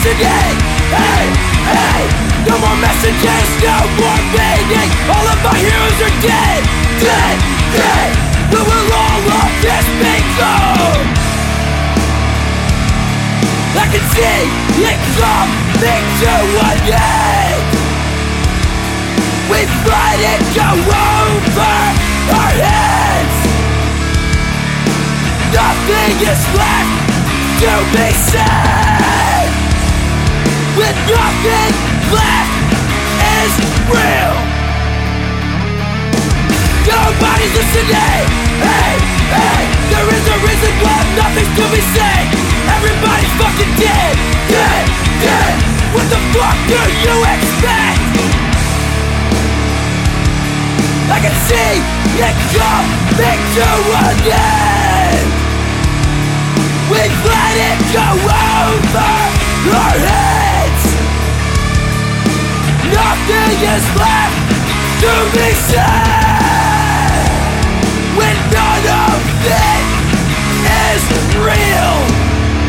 listening. Hey, hey, no more messages, no more meaning. All of my heroes are dead, dead, dead. When will all of this be gone? I can see it coming to an end. We fight it go over our heads. Nothing is left to be said. With nothing left is real. Nobody's listening. Hey, hey, there is a reason why nothing's to be said. Everybody's fucking dead, dead, dead. What the fuck do you expect? I can see it coming to an end. We've let it go over our heads. Nothing is left to be said. When none of it is real.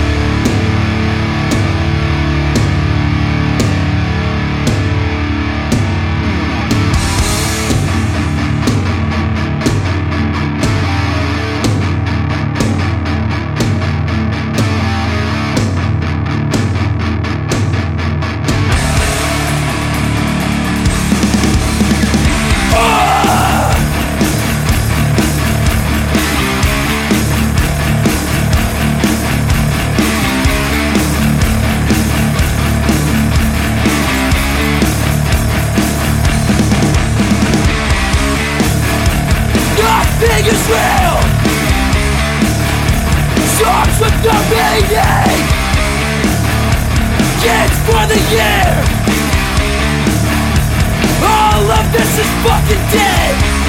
Nothing is real. Songs with no meaning. Kids for the year. All of this is fucking dead.